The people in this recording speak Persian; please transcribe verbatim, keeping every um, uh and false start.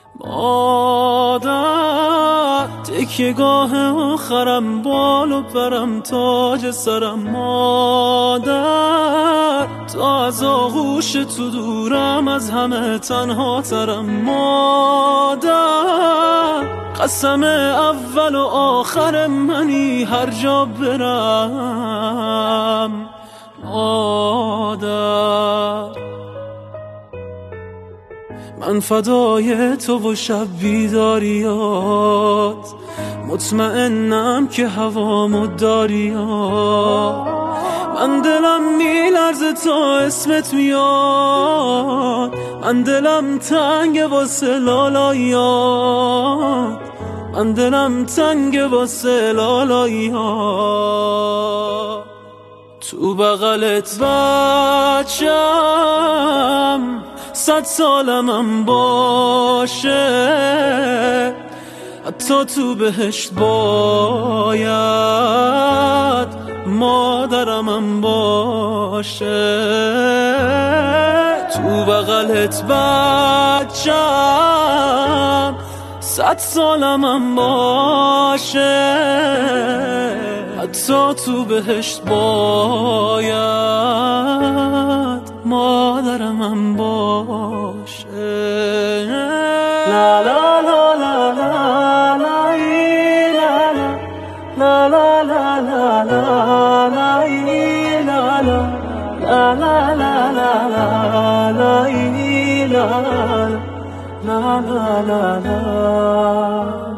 مادر تکیه گاه آخرم، بال و پرم، تاج سرم. مادر تا از آغوش تو دورم، از همه تنها ترم. مادر قسم اول و آخر منی، هر جا برم. مادر من فدای تو و شب بیداریات، مطمئنم که هوامو داریات. من دلم میلرزه تا اسمت میاد، من دلم تنگ واسه لالاییات، من دلم تنگ واسه لالاییات. تو بغلت بچم صد سالمم باشه، حتی تو بهشت باید مادرمم باشه. تو بغلت بچم صد سالمم باشه، حتی تو بهشت باید مادرمم باشه. لا لا لا لا لا لا لا لا لا لا لا لا لا لا لا لا لا.